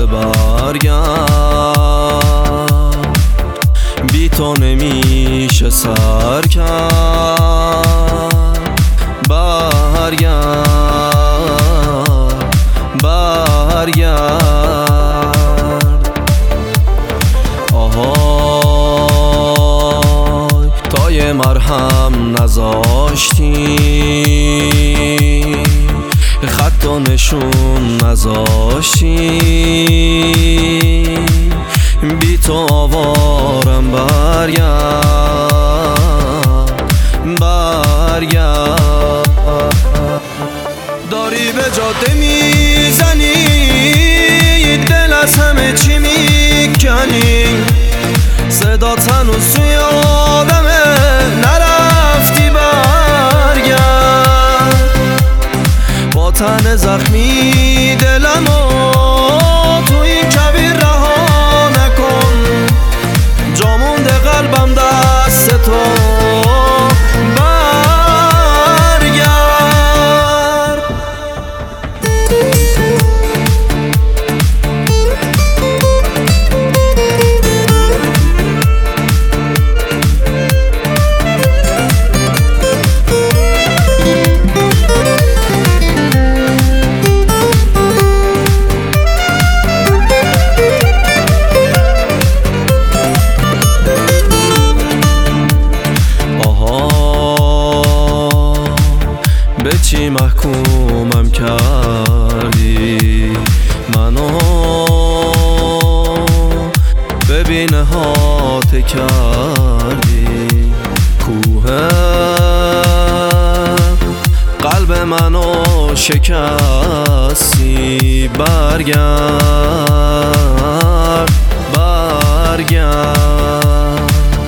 برگرد، بی تو نمیشه سر کرد. برگرد برگرد، آهای تا یه مرهم نذاشتی، خط و نشون نذاشتی، بی تو آوارم. برگرد برگرد، داری به جاده میزنی، دل از همه چی میکنی، صدات هنوز توی آدمه، نرفتی. برگرد با تن زخمی دلمو تو این کبیر رها نکن، جا مونده قلبم دست تو. به چی محکومم کردی منو، ببین هات کردی کوه قلب منو شکستی. برگرد برگرد،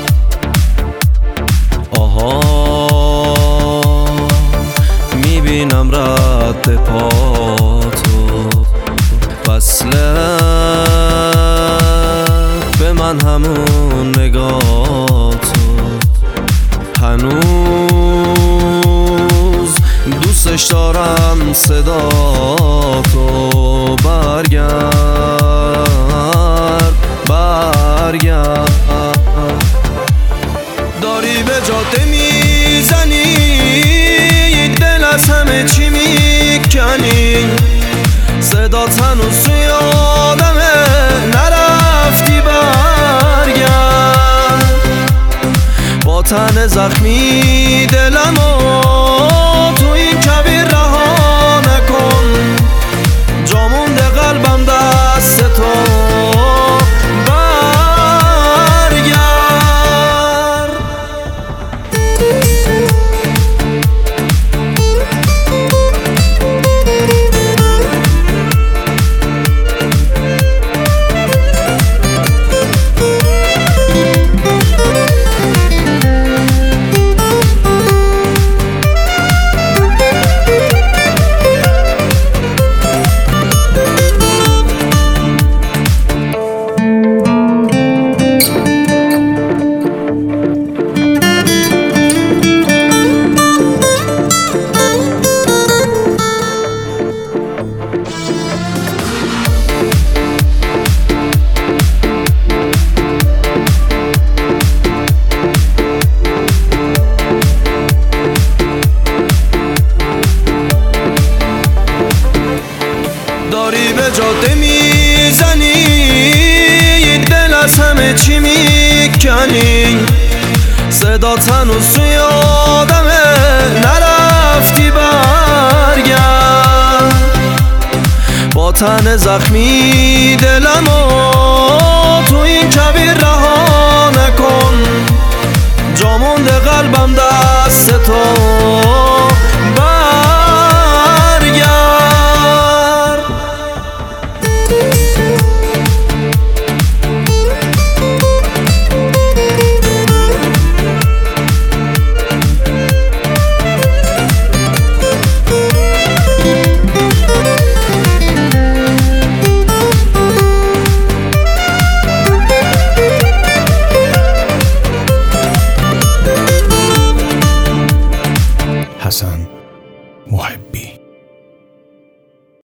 میبینم رد پاتو، وصله به من همون نگاتو، هنوز دوستش دارم صداتو. برگرد برگرد، داری به جاده میزنی، دل از همه چی میکنی، صدات هنوز توی آدمه، نرفتی. برگرد با تن زخمی دلمو تو این کبیر رها نکن، جا مونده قلبم دست تو. داری به جاده میزنی، دل از همه چی میکنی، صدات هنوز توی آدمه، نرفتی. برگرد با تن زخمی دلمو تو این کبیر رها نکن، جا مونده قلبم دست تو.